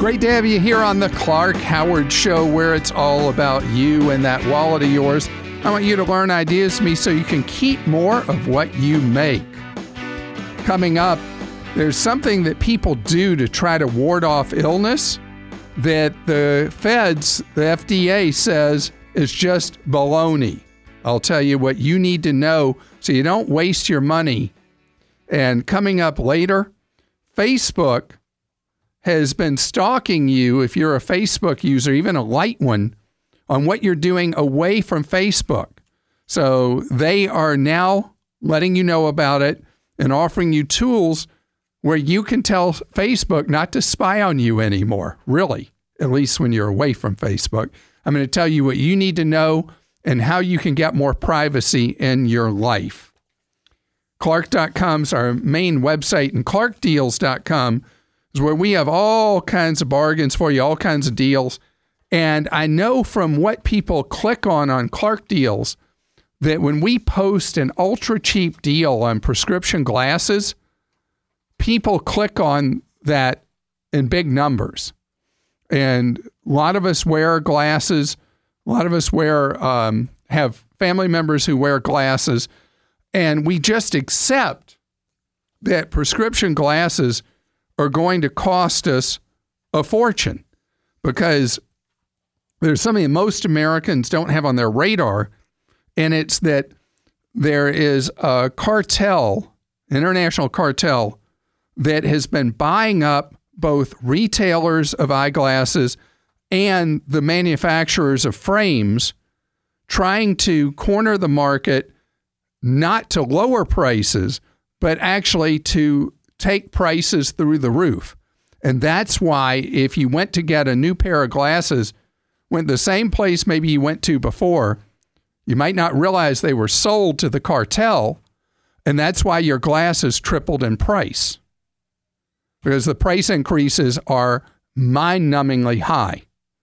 Great to have you here on the Clark Howard Show, where it's all about you and that wallet of yours. I want you to learn ideas from me so you can keep more of what you make. Coming up, there's something that people do to try to ward off illness that the feds, the FDA, says is just baloney. I'll tell you what you need to know so you don't waste your money. And coming up later, Facebook has been stalking you, if you're a Facebook user, even a light one, on what you're doing away from Facebook. So they are now letting you know about it and offering you tools where you can tell Facebook not to spy on you anymore, really, at least when you're away from Facebook. I'm going to tell you what you need to know and how you can get more privacy in your life. Clark.com is our main website, and ClarkDeals.com is where we have all kinds of bargains for you, all kinds of deals. And I know from what people click on Clark Deals that when we post an ultra cheap deal on prescription glasses, people click on that in big numbers. And a lot of us wear glasses. A lot of us have family members who wear glasses. And we just accept that prescription glasses are going to cost us a fortune because there's something that most Americans don't have on their radar, and it's that there is a cartel, international cartel, that has been buying up both retailers of eyeglasses and the manufacturers of frames, trying to corner the market, not to lower prices, but actually to take prices through the roof. And that's why if you went to get a new pair of glasses, went the same place maybe you went to before, you might not realize they were sold to the cartel, and that's why your glasses tripled in price. Because the price increases are mind-numbingly high.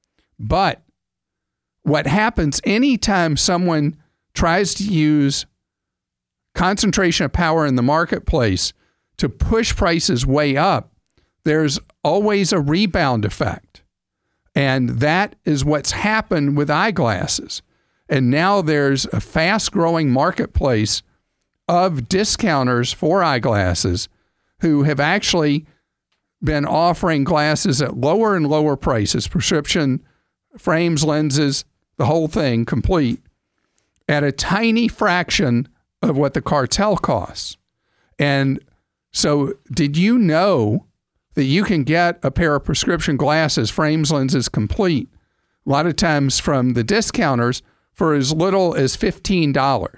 But what happens anytime someone tries to use concentration of power in the marketplace to push prices way up, there's always a rebound effect. And that is what's happened with eyeglasses. And now there's a fast-growing marketplace of discounters for eyeglasses who have actually been offering glasses at lower and lower prices, prescription frames, lenses, the whole thing complete, at a tiny fraction of what the cartel costs. And so did you know that you can get a pair of prescription glasses, frames, lenses, complete, a lot of times from the discounters, for as little as $15,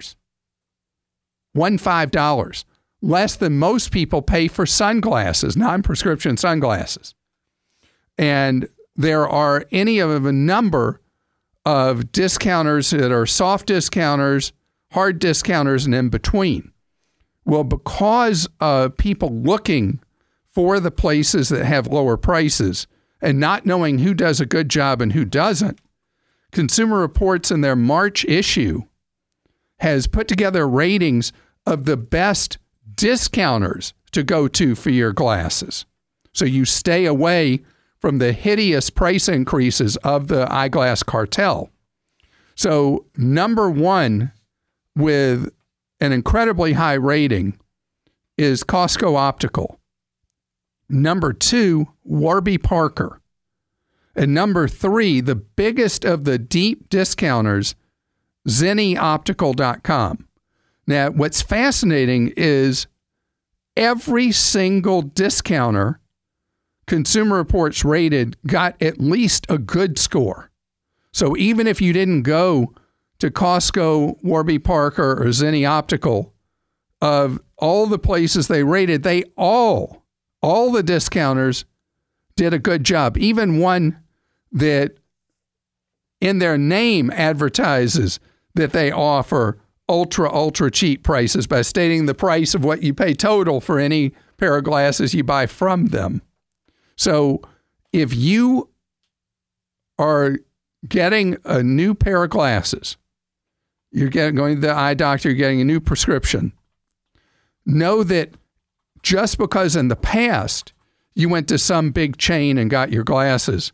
$15, less than most people pay for sunglasses, non-prescription sunglasses. And there are any of a number of discounters that are soft discounters, hard discounters, and in between. Well, because of people looking for the places that have lower prices and not knowing who does a good job and who doesn't, Consumer Reports in their March issue has put together ratings of the best discounters to go to for your glasses. So you stay away from the hideous price increases of the eyeglass cartel. So number one with an incredibly high rating is Costco Optical. Number two, Warby Parker. And number three, the biggest of the deep discounters, ZennyOptical.com. Now, what's fascinating is every single discounter Consumer Reports rated got at least a good score. So even if you didn't go to Costco, Warby Parker, or Zenny Optical, of all the places they rated, they all the discounters did a good job. Even one that in their name advertises that they offer ultra cheap prices by stating the price of what you pay total for any pair of glasses you buy from them. So if you are getting a new pair of glasses, you're going to the eye doctor, you're getting a new prescription, know that just because in the past you went to some big chain and got your glasses.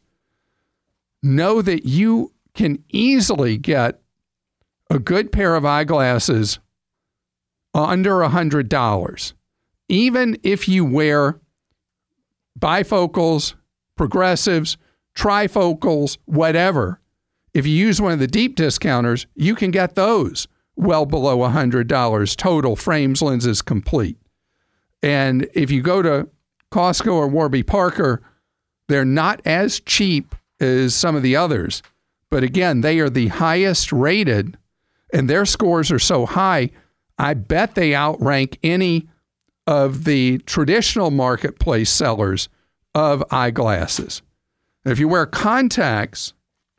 Know that you can easily get a good pair of eyeglasses under $100, even if you wear bifocals, progressives, trifocals, whatever. If you use one of the deep discounters, you can get those well below $100 total, frames, lenses, complete. And if you go to Costco or Warby Parker, they're not as cheap as some of the others. But again, they are the highest rated, and their scores are so high, I bet they outrank any of the traditional marketplace sellers of eyeglasses. If you wear contacts,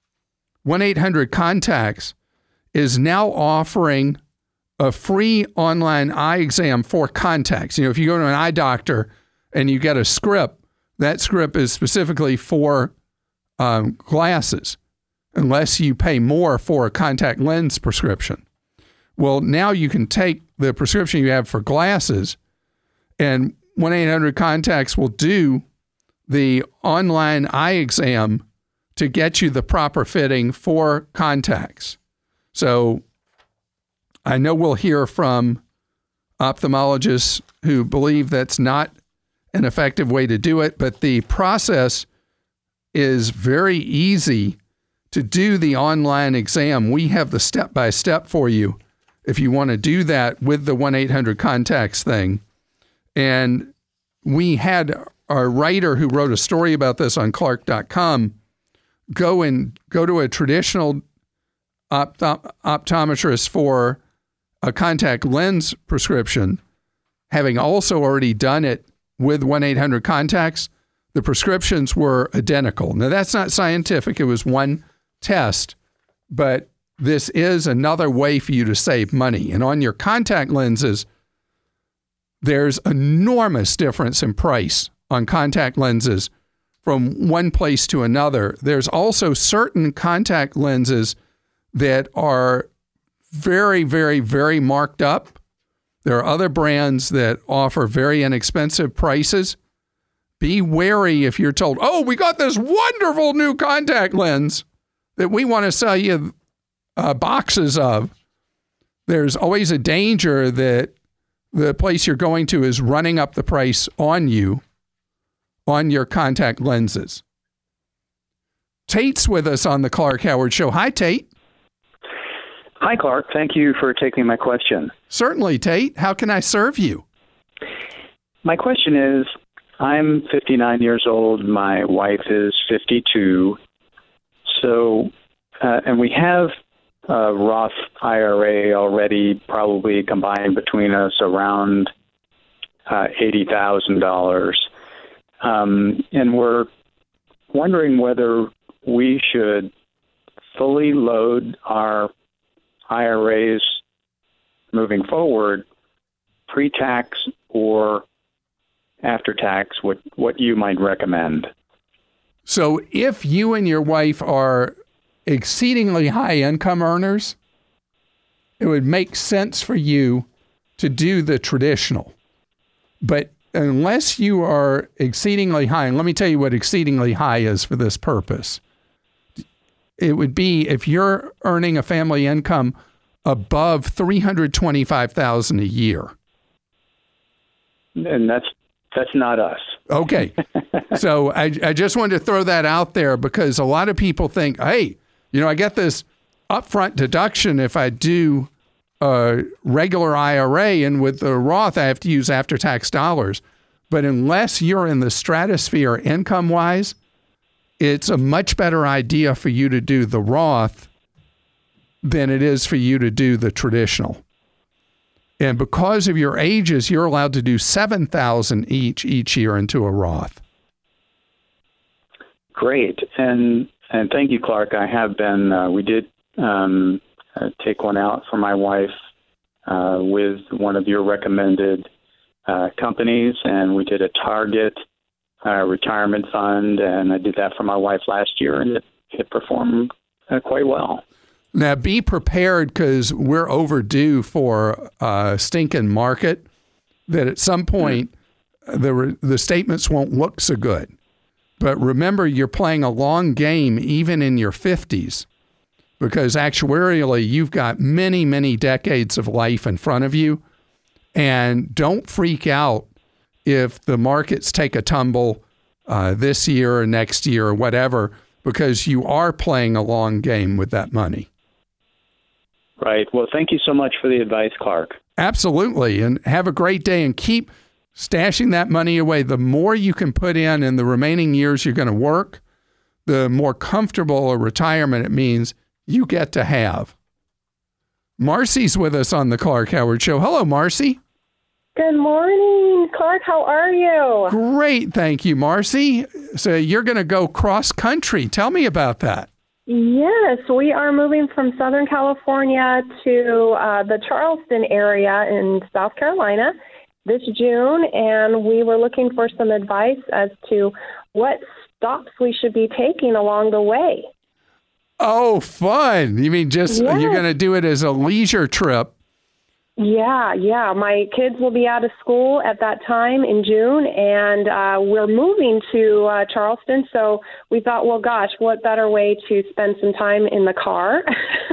1-800-CONTACTS is now offering a free online eye exam for contacts. You know, if you go to an eye doctor and you get a script, that script is specifically for glasses, unless you pay more for a contact lens prescription. Well, now you can take the prescription you have for glasses, and 1-800-CONTACTS will do the online eye exam to get you the proper fitting for contacts. So I know we'll hear from ophthalmologists who believe that's not an effective way to do it, but the process is very easy to do the online exam. We have the step-by-step for you if you want to do that with the 1-800-CONTACTS thing. And we had a writer who wrote a story about this on Clark.com go to a traditional optometrist for a contact lens prescription, having also already done it with 1-800-CONTACTS. The prescriptions were identical. Now, that's not scientific. It was one test, but this is another way for you to save money. And on your contact lenses, there's enormous difference in price on contact lenses from one place to another. There's also certain contact lenses that are very, very, very marked up. There are other brands that offer very inexpensive prices. Be wary if you're told, oh, we got this wonderful new contact lens that we want to sell you boxes of. There's always a danger that the place you're going to is running up the price on you, on your contact lenses. Tate's with us on the Clark Howard Show. Hi, Tate. Hi, Clark. Thank you for taking my question. Certainly, Tate. How can I serve you? My question is, I'm 59 years old. My wife is 52. So, and we have a Roth IRA already, probably combined between us around $80,000. And we're wondering whether we should fully load our IRAs moving forward, pre-tax or after-tax, what you might recommend. So if you and your wife are exceedingly high income earners, it would make sense for you to do the traditional. But unless you are exceedingly high, and let me tell you what exceedingly high is for this purpose. It would be if you're earning a family income above $325,000 a year. And that's not us. Okay. So I just wanted to throw that out there because a lot of people think, hey, I get this upfront deduction if I do a regular IRA, and with the Roth, I have to use after-tax dollars. But unless you're in the stratosphere income-wise, it's a much better idea for you to do the Roth than it is for you to do the traditional. And because of your ages, you're allowed to do $7,000 each year into a Roth. Great. And thank you, Clark. I have been, we did take one out for my wife with one of your recommended companies, and we did a Target retirement fund, and I did that for my wife last year, and it performed quite well. Now, be prepared because we're overdue for a stinking market that at some point the statements won't look so good. But remember, you're playing a long game even in your 50s, because actuarially you've got many, many decades of life in front of you. And don't freak out if the markets take a tumble this year or next year or whatever, because you are playing a long game with that money. Right. Well, thank you so much for the advice, Clark. Absolutely. And have a great day, and keep stashing that money away. The more you can put in the remaining years you're going to work, the more comfortable a retirement it means you get to have. Marcy's with us on the Clark Howard Show. Hello, Marcy. Good morning, Clark. How are you? Great. Thank you, Marcy. So you're going to go cross country. Tell me about that. Yes, we are moving from Southern California to the Charleston area in South Carolina this June, and we were looking for some advice as to what stops we should be taking along the way. Oh, fun. You mean just Yes. You're going to do it as a leisure trip? Yeah. My kids will be out of school at that time in June, and we're moving to Charleston. So we thought, well, gosh, what better way to spend some time in the car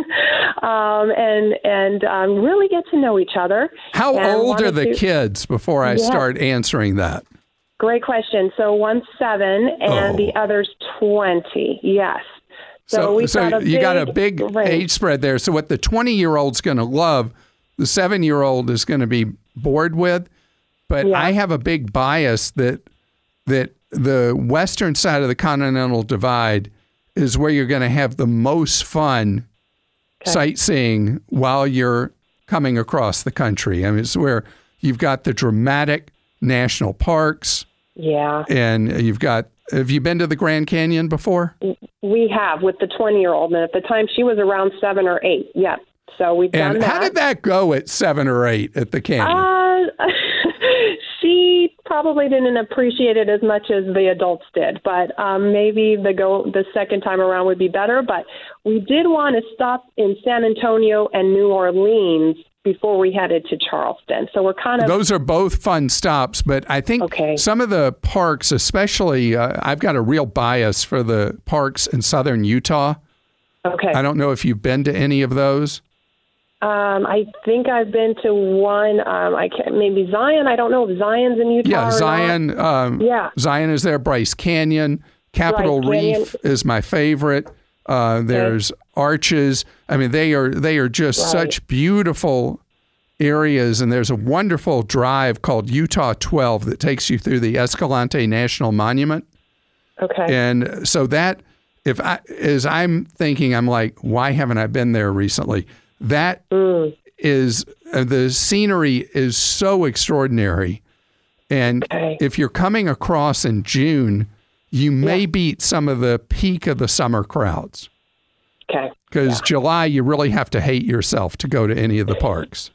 and really get to know each other. How And old are wanted the to- kids before I Yes. start answering that? Great question. So one's 7 and Oh. the other's 20. Yes. So we've got you got a big range. age spread there. So what the 20-year-old's going to love, the 7-year-old is going to be bored with. But Yeah. I have a big bias that the western side of the Continental Divide is where you're going to have the most fun sightseeing while you're coming across the country. I mean, it's where you've got the dramatic national parks, Yeah. and have you been to the Grand Canyon before? We have with the 20-year-old. And at the time, she was around 7 or 8. Yeah. So we've done And that. how did that go at 7 or 8 at the canyon? She probably didn't appreciate it as much as the adults did, but maybe the second time around would be better. But we did want to stop in San Antonio and New Orleans before we headed to Charleston. So we're kind of Those are both fun stops, but I think some of the parks, especially, I've got a real bias for the parks in southern Utah. okay. I don't know if you've been to any of those. I think I've been to one. Maybe Zion. I don't know if Zion's in Utah. Yeah, or Zion. Yeah. Zion is there. Bryce Canyon, Capitol Bryce Canyon. Reef is my favorite. There's Arches. I mean, they are just such beautiful areas, and there's a wonderful drive called Utah 12 that takes you through the Escalante National Monument. Okay. And so that, as I'm thinking, I'm like, why haven't I been there recently? That is, the scenery is so extraordinary. And if you're coming across in June, you may beat some of the peak of the summer crowds. Okay. Because July, you really have to hate yourself to go to any of the parks.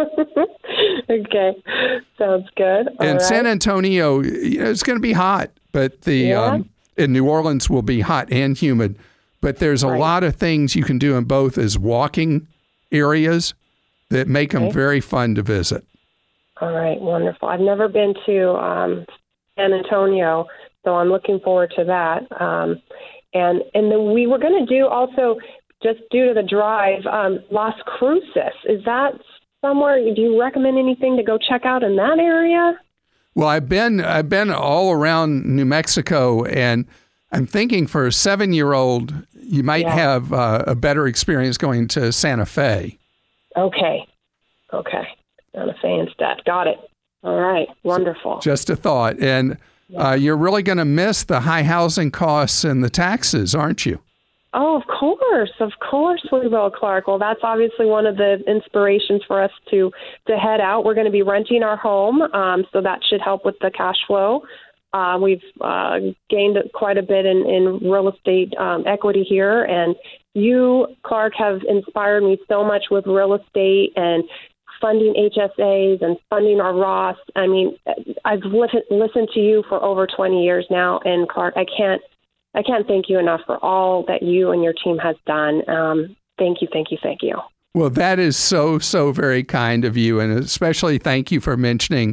Okay. Sounds good. All And right. San Antonio, it's going to be hot, but in New Orleans will be hot and humid. But there's a lot of things you can do in both as walking areas that make them very fun to visit. All right. Wonderful. I've never been to San Antonio, so I'm looking forward to that. And then we were going to do also, just due to the drive, Las Cruces. Is that somewhere? Do you recommend anything to go check out in that area? Well, I've been all around New Mexico, and I'm thinking for a 7-year-old, you might have a better experience going to Santa Fe. Okay. Santa Fe instead. Got it. All right. Wonderful. Just a thought. And you're really going to miss the high housing costs and the taxes, aren't you? Oh, of course we will, Clark. Well, that's obviously one of the inspirations for us to head out. We're going to be renting our home, so that should help with the cash flow. We've gained quite a bit in real estate equity here, and you, Clark, have inspired me so much with real estate and funding HSAs and funding our Roths. I mean, I've listened to you for over 20 years now, and Clark, I can't thank you enough for all that you and your team has done. Thank you. Well, that is so very kind of you, and especially thank you for mentioning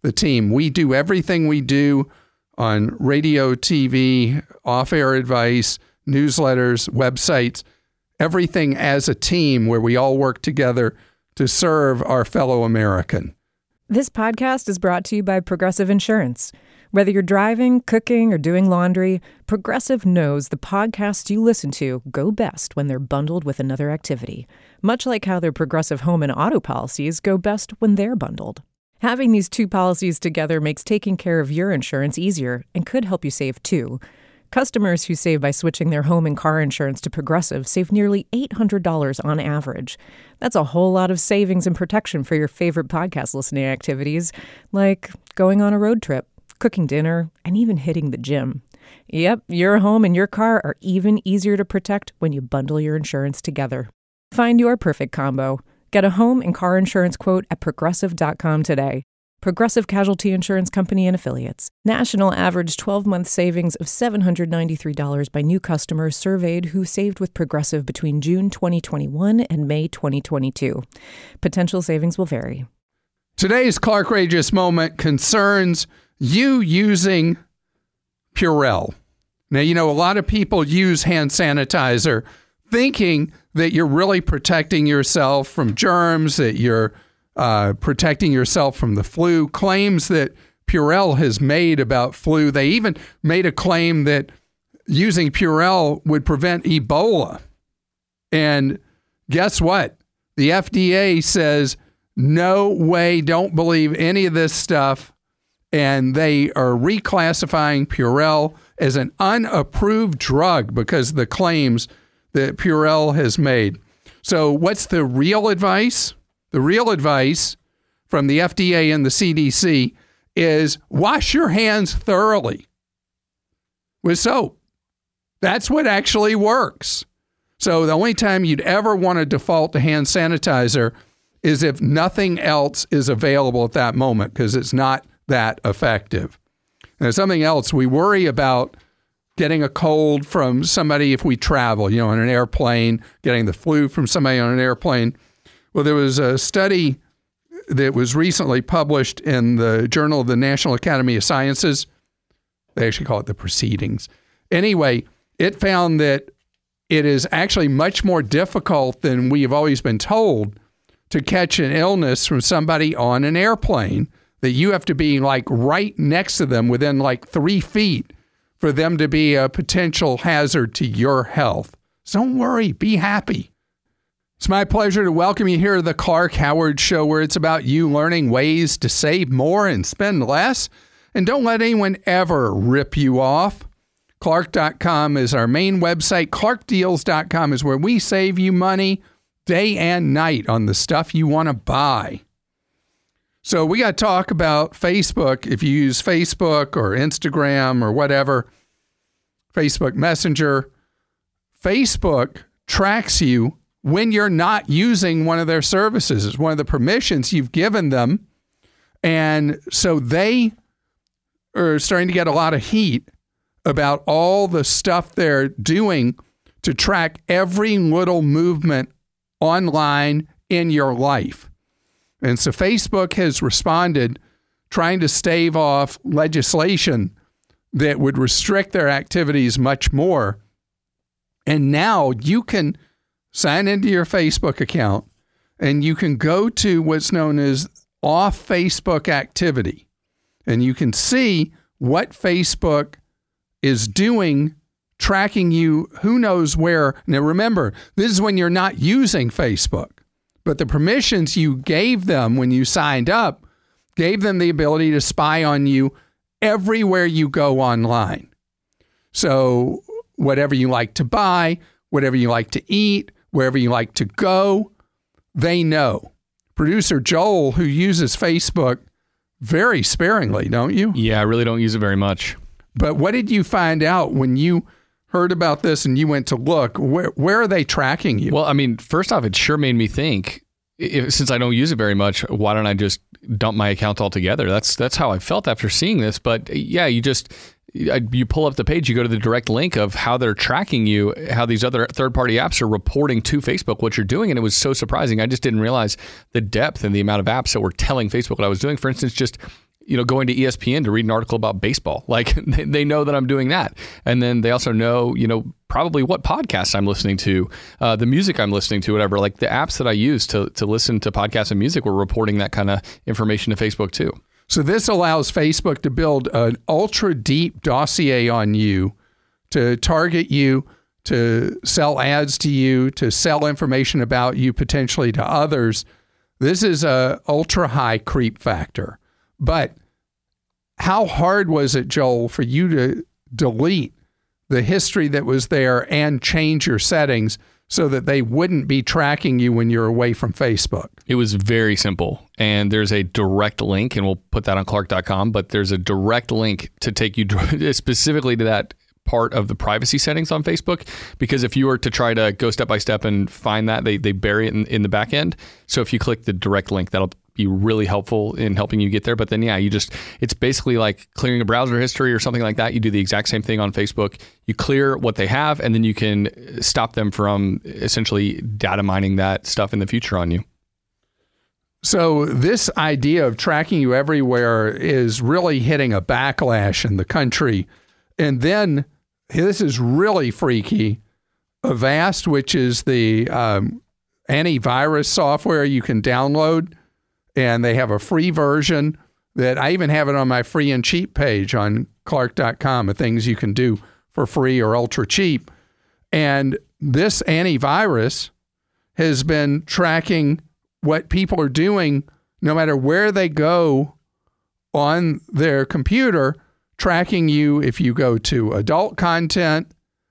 the team. We do everything we do on radio, TV, off-air advice, newsletters, websites, everything as a team where we all work together to serve our fellow American. This podcast is brought to you by Progressive Insurance. Whether you're driving, cooking, or doing laundry, Progressive knows the podcasts you listen to go best when they're bundled with another activity, much like how their Progressive home and auto policies go best when they're bundled. Having these two policies together makes taking care of your insurance easier and could help you save too. Customers who save by switching their home and car insurance to Progressive save nearly $800 on average. That's a whole lot of savings and protection for your favorite podcast listening activities, like going on a road trip, cooking dinner, and even hitting the gym. Yep, your home and your car are even easier to protect when you bundle your insurance together. Find your perfect combo. Get a home and car insurance quote at Progressive.com today. Progressive Casualty Insurance Company and Affiliates. National average 12-month savings of $793 by new customers surveyed who saved with Progressive between June 2021 and May 2022. Potential savings will vary. Today's Clarkrageous moment concerns you using Purell. Now, you know, a lot of people use hand sanitizer thinking that you're really protecting yourself from germs, that you're protecting yourself from the flu. Claims that Purell has made about flu. They even made a claim that using Purell would prevent Ebola. And guess what? The FDA says, no way, don't believe any of this stuff. And they are reclassifying Purell as an unapproved drug because of the claims that Purell has made. So what's the real advice? The real advice from the FDA and the CDC is wash your hands thoroughly with soap. That's what actually works. So the only time you'd ever want to default to hand sanitizer is if nothing else is available at that moment, because it's not that effective. And something else, we worry about getting a cold from somebody if we travel, you know, on an airplane, getting the flu from somebody on an airplane. Well, there was a study that was recently published in the Journal of the National Academy of Sciences. They actually call it the Proceedings. Anyway, it found that it is actually much more difficult than we have always been told to catch an illness from somebody on an airplane, that you have to be like right next to them within like 3 feet for them to be a potential hazard to your health. So don't worry, be happy. It's my pleasure to welcome you here to the Clark Howard Show, where it's about you learning ways to save more and spend less. And don't let anyone ever rip you off. Clark.com is our main website. ClarkDeals.com is where we save you money day and night on the stuff you want to buy. So we got to talk about Facebook. If you use Facebook or Instagram or whatever, Facebook Messenger, Facebook tracks you when you're not using one of their services. It's one of the permissions you've given them. And so they are starting to get a lot of heat about all the stuff they're doing to track every little movement online in your life. And so Facebook has responded, trying to stave off legislation that would restrict their activities much more. And now you can sign into your Facebook account and you can go to what's known as off Facebook activity. And you can see what Facebook is doing, tracking you who knows where. Now remember, this is when you're not using Facebook. But the permissions you gave them when you signed up gave them the ability to spy on you everywhere you go online. So whatever you like to buy, whatever you like to eat, wherever you like to go, they know. Producer Joel, who uses Facebook very sparingly, don't you? Yeah, I really don't use it very much. But what did you find out when you heard about this and you went to look? Where are they tracking you? Well, I mean, first off, it sure made me think, since I don't use it very much, why don't I just dump my account altogether? That's how I felt after seeing this. But yeah, you pull up the page, you go to the direct link of how they're tracking you, how these other third-party apps are reporting to Facebook what you're doing. And it was so surprising. I just didn't realize the depth and the amount of apps that were telling Facebook what I was doing. For instance, just going to ESPN to read an article about baseball. Like they know that I'm doing that. And then they also know, probably what podcasts I'm listening to, the music I'm listening to, whatever. Like the apps that I use to listen to podcasts and music, we're reporting that kind of information to Facebook too. So this allows Facebook to build an ultra deep dossier on you, to target you, to sell ads to you, to sell information about you potentially to others. This is a ultra high creep factor. But how hard was it, Joel, for you to delete the history that was there and change your settings so that they wouldn't be tracking you when you're away from Facebook? It was very simple. And there's a direct link, and we'll put that on Clark.com, but there's a direct link to take you specifically to that part of the privacy settings on Facebook, because if you were to try to go step by step and find that, they bury it in the back end. So if you click the direct link, that'll be really helpful in helping you get there. But then, it's basically like clearing a browser history or something like that. You do the exact same thing on Facebook. You clear what they have, and then you can stop them from essentially data mining that stuff in the future on you. So this idea of tracking you everywhere is really hitting a backlash in the country. And then this is really freaky. Avast, which is the antivirus software you can download, and they have a free version that I even have it on my free and cheap page on Clark.com of things you can do for free or ultra cheap. And this antivirus has been tracking what people are doing no matter where they go on their computer, tracking you if you go to adult content,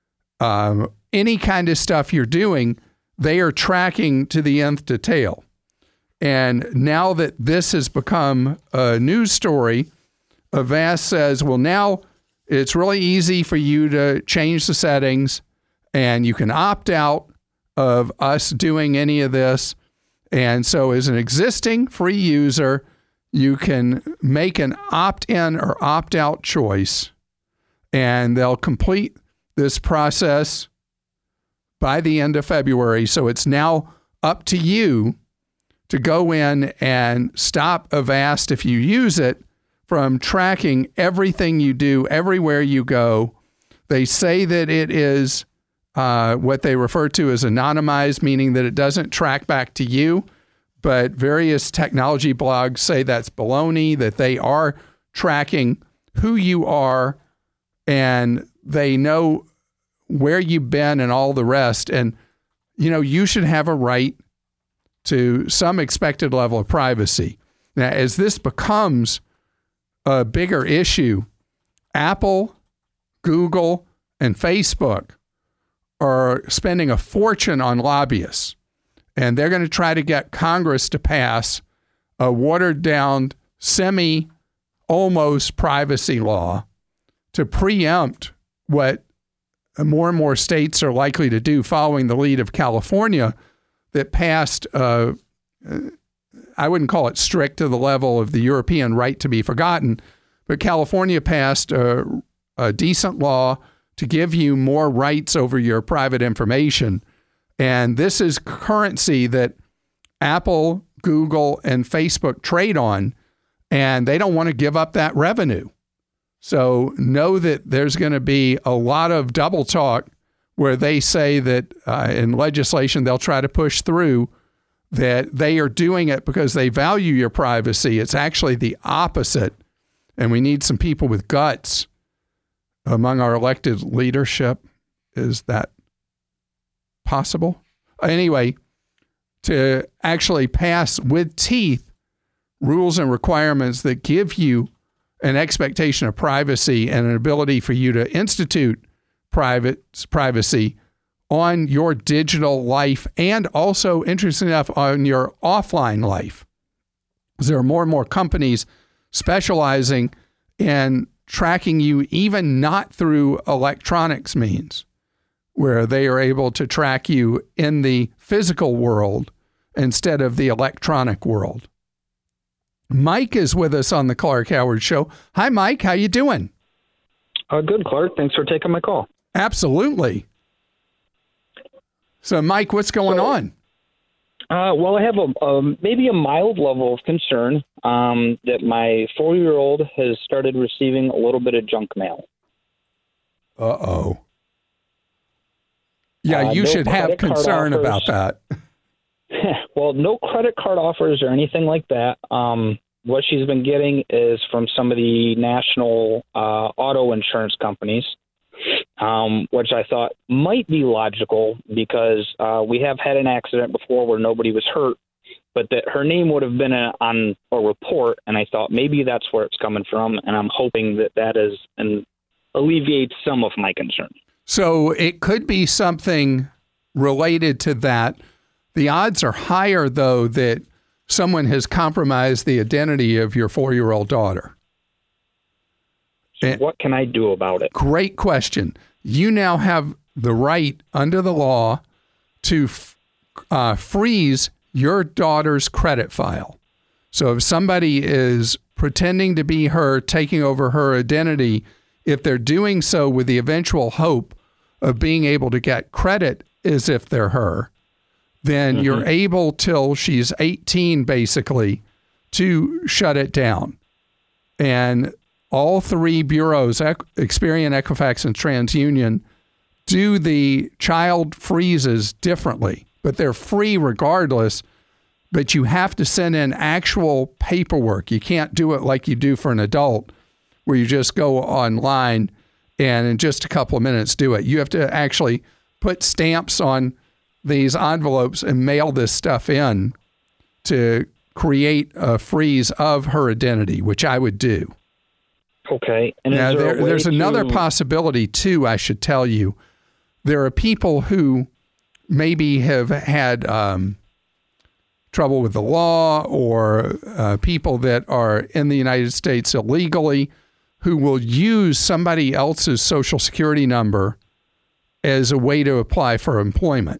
any kind of stuff you're doing, they are tracking to the nth detail. And now that this has become a news story, Avast says, well, now it's really easy for you to change the settings, and you can opt out of us doing any of this. And so as an existing free user, you can make an opt-in or opt-out choice, and they'll complete this process by the end of February. So it's now up to you to go in and stop Avast, if you use it, from tracking everything you do, everywhere you go. They say that it is what they refer to as anonymized, meaning that it doesn't track back to you. But various technology blogs say that's baloney, that they are tracking who you are, and they know where you've been and all the rest. And, you should have a right to some expected level of privacy. Now, as this becomes a bigger issue, Apple, Google, and Facebook are spending a fortune on lobbyists. And they're going to try to get Congress to pass a watered-down, almost privacy law to preempt what more and more states are likely to do, following the lead of California, that passed, I wouldn't call it strict to the level of the European right to be forgotten, but California passed a decent law to give you more rights over your private information. And this is currency that Apple, Google, and Facebook trade on, and they don't want to give up that revenue. So know that there's going to be a lot of double talk where they say that in legislation they'll try to push through that they are doing it because they value your privacy. It's actually the opposite. And we need some people with guts among our elected leadership. Is that possible? Anyway, to actually pass with teeth rules and requirements that give you an expectation of privacy and an ability for you to institute privacy on your digital life, and also, interesting enough, on your offline life. There are more and more companies specializing in tracking you, even not through electronics means, where they are able to track you in the physical world instead of the electronic world. Mike is with us on the Clark Howard Show. Hi, Mike. How you doing? Good, Clark. Thanks for taking my call. Absolutely. So, Mike, what's going on? Well, I have maybe a mild level of concern that my 4-year-old has started receiving a little bit of junk mail. Uh-oh. Yeah, you no should have concern about that. Well, no credit card offers or anything like that. What she's been getting is from some of the national auto insurance companies, which I thought might be logical because we have had an accident before where nobody was hurt, but that her name would have been on a report, and I thought maybe that's where it's coming from, and I'm hoping that is and alleviates some of my concern. So it could be something related to that. The odds are higher, though, that someone has compromised the identity of your 4-year-old daughter. So what can I do about it? Great question. You now have the right under the law to freeze your daughter's credit file. So if somebody is pretending to be her, taking over her identity, if they're doing so with the eventual hope of being able to get credit as if they're her, then you're able till she's 18, basically, to shut it down. And all three bureaus, Experian, Equifax, and TransUnion, do the child freezes differently, but they're free regardless. But you have to send in actual paperwork. You can't do it like you do for an adult, where you just go online and in just a couple of minutes do it. You have to actually put stamps on these envelopes and mail this stuff in to create a freeze of her identity, which I would do. Okay. And now, there's another possibility, too, I should tell you. There are people who maybe have had trouble with the law, or people that are in the United States illegally who will use somebody else's Social Security number as a way to apply for employment.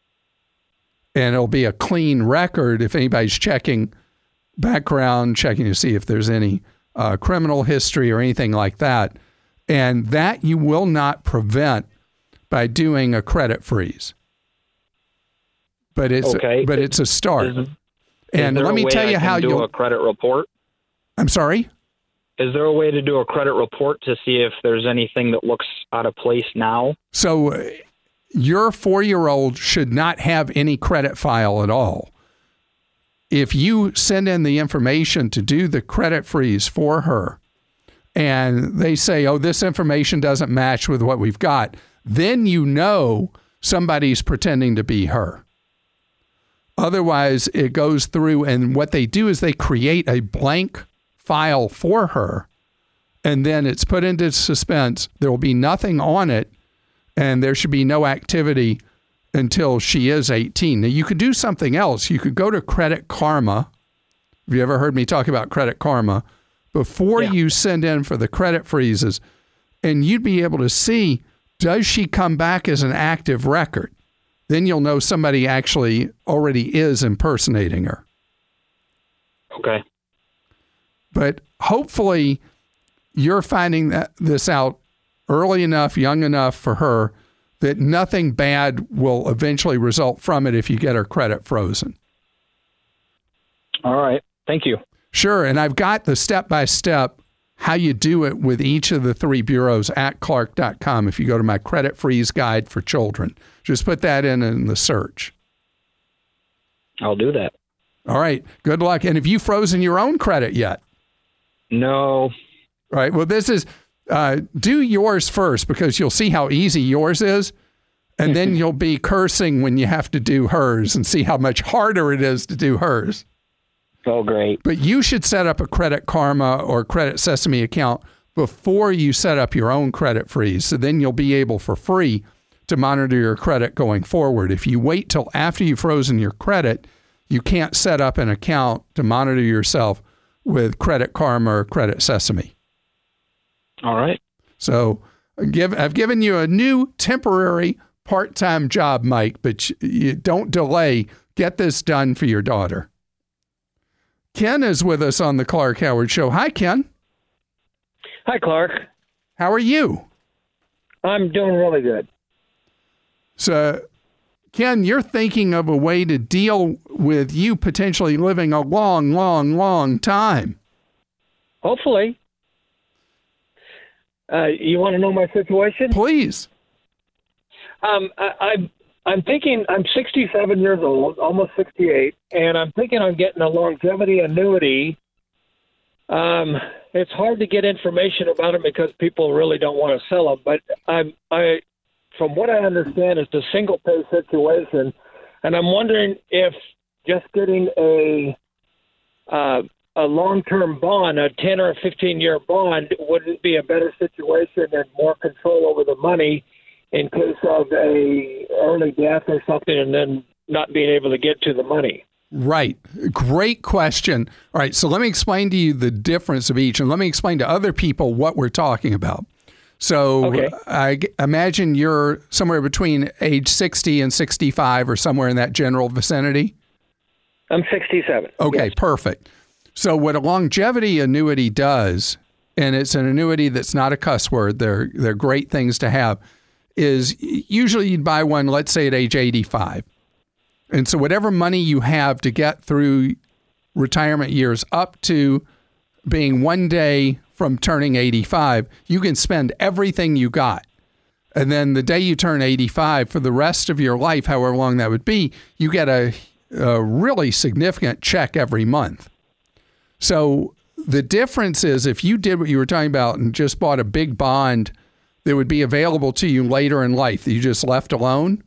And it'll be a clean record if anybody's checking background, checking to see if there's any criminal history or anything like that. And that you will not prevent by doing a credit freeze. But it's but it's a start. And let me tell you how you'll do a credit report. I'm sorry? Is there a way to do a credit report to see if there's anything that looks out of place now? So your 4-year-old should not have any credit file at all. If you send in the information to do the credit freeze for her, and they say, oh, this information doesn't match with what we've got, then you know somebody's pretending to be her. Otherwise, it goes through, and what they do is they create a blank file for her, and then it's put into suspense. There will be nothing on it, and there should be no activity until she is 18. Now, you could do something else. You could go to Credit Karma. Have you ever heard me talk about Credit Karma? Before you send in for the credit freezes, and you'd be able to see, does she come back as an active record? Then you'll know somebody actually already is impersonating her. Okay. But hopefully you're finding this out early enough, young enough for her that nothing bad will eventually result from it if you get her credit frozen. All right. Thank you. Sure. And I've got the step-by-step how you do it with each of the three bureaus at Clark.com. If you go to my credit freeze guide for children, just put that in the search. I'll do that. All right. Good luck. And have you frozen your own credit yet? No. All right. Well, this is, do yours first, because you'll see how easy yours is. And then you'll be cursing when you have to do hers and see how much harder it is to do hers. Oh, great. But you should set up a Credit Karma or Credit Sesame account before you set up your own credit freeze. So then you'll be able for free to monitor your credit going forward. If you wait till after you've frozen your credit, you can't set up an account to monitor yourself with Credit Karma or Credit Sesame. All right. So I've given you a new temporary part-time job, Mike, but you don't delay. Get this done for your daughter. Ken is with us on the Clark Howard Show. Hi, Ken. Hi, Clark. How are you? I'm doing really good. So Ken, you're thinking of a way to deal with you potentially living a long, long, long time. Hopefully. You want to know my situation? Please. I'm thinking, I'm 67 years old, almost 68, and I'm thinking on getting a longevity annuity. It's hard to get information about them because people really don't want to sell them. But from what I understand, it's a single pay situation, and I'm wondering if just getting a long-term bond, a 10 or a 15-year bond, wouldn't be a better situation and more control over the money in case of a early death or something, and then not being able to get to the money. Right. Great question. All right. So let me explain to you the difference of each, and let me explain to other people what we're talking about. So Okay. I imagine you're somewhere between age 60 and 65 or somewhere in that general vicinity. I'm 67. Okay, Yes. perfect. So what a longevity annuity does, and it's an annuity that's not a cuss word, they're great things to have, is usually you'd buy one, let's say at age 85. And so whatever money you have to get through retirement years up to being one day from turning 85, you can spend everything you got. And then the day you turn 85, for the rest of your life, however long that would be, you get a really significant check every month. So the difference is if you did what you were talking about and just bought a big bond that would be available to you later in life that you just left alone,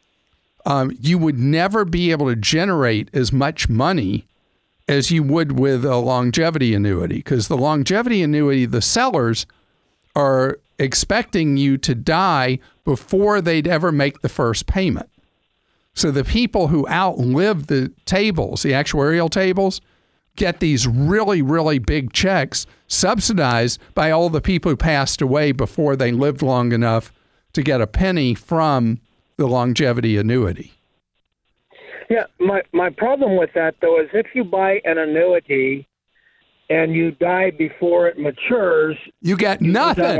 you would never be able to generate as much money as you would with a longevity annuity, because the longevity annuity, the sellers are expecting you to die before they'd ever make the first payment. So the people who outlive the tables, the actuarial tables, get these really, really big checks subsidized by all the people who passed away before they lived long enough to get a penny from the longevity annuity. Yeah, my problem with that, though, is if you buy an annuity and you die before it matures... You get nothing.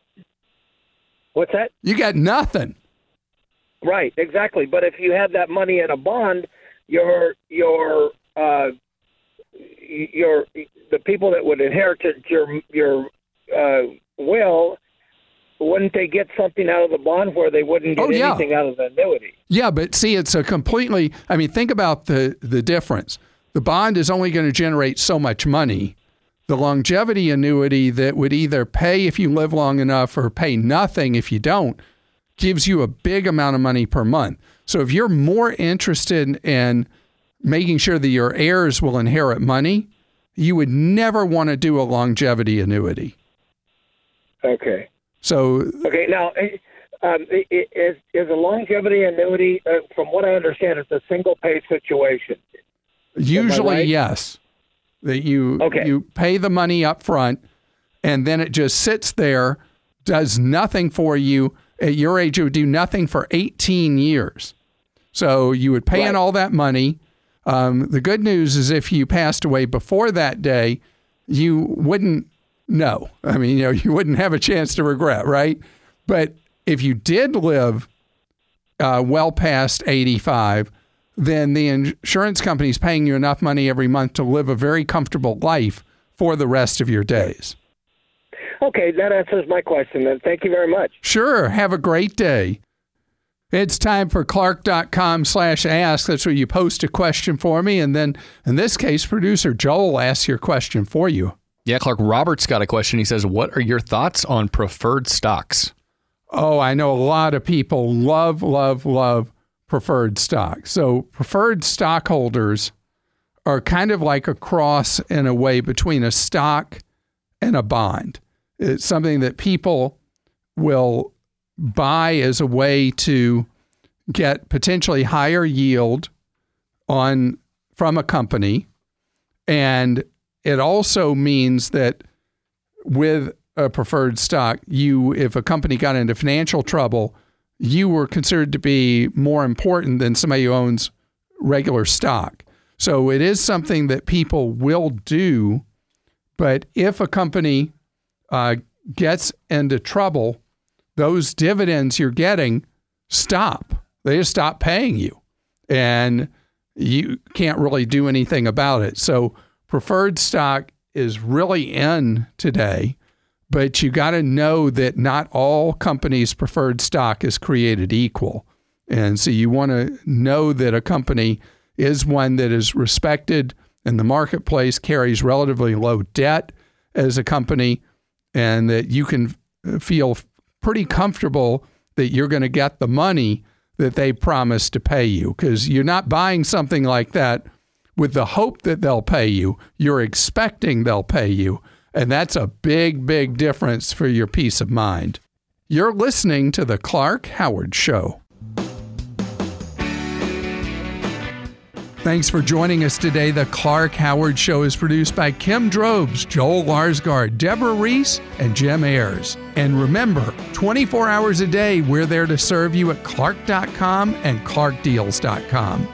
What's that? You get nothing. Right, exactly. But if you have that money in a bond, the people that would inherit your will, wouldn't they get something out of the bond where they wouldn't get anything out of the annuity? Yeah, but see, it's a completely, I mean, think about the difference. The bond is only going to generate so much money. The longevity annuity that would either pay if you live long enough or pay nothing if you don't, gives you a big amount of money per month. So if you're more interested in making sure that your heirs will inherit money, you would never want to do a longevity annuity. Okay, now, is a longevity annuity, from what I understand, it's a single pay situation? Usually, right? yes. That you pay the money up front, and then it just sits there, does nothing for you. At your age, it would do nothing for 18 years. So you would pay in all that money. The good news is if you passed away before that day, you wouldn't know. I mean, you wouldn't have a chance to regret, right? But if you did live well past 85, then the insurance company is paying you enough money every month to live a very comfortable life for the rest of your days. Okay, that answers my question then. Thank you very much. Sure. Have a great day. It's time for Clark.com/ask. That's where you post a question for me. And then in this case, producer Joel asks your question for you. Yeah, Clark, Robert's got a question. He says, what are your thoughts on preferred stocks? Oh, I know a lot of people love preferred stock. So preferred stockholders are kind of like a cross in a way between a stock and a bond. It's something that people will buy as a way to get potentially higher yield from a company. And it also means that with a preferred stock, if a company got into financial trouble, you were considered to be more important than somebody who owns regular stock. So it is something that people will do, but if a company gets into trouble, those dividends you're getting stop. They just stop paying you, and you can't really do anything about it. So preferred stock is really in today, but you got to know that not all companies' preferred stock is created equal. And so you want to know that a company is one that is respected in the marketplace, carries relatively low debt as a company, and that you can feel pretty comfortable that you're going to get the money that they promise to pay you, because you're not buying something like that with the hope that they'll pay you. You're expecting they'll pay you, and that's a big, big difference for your peace of mind. You're listening to The Clark Howard Show. Thanks for joining us today. The Clark Howard Show is produced by Kim Drobes, Joel Larsgaard, Deborah Reese, and Jim Ayers. And remember, 24 hours a day, we're there to serve you at Clark.com and ClarkDeals.com.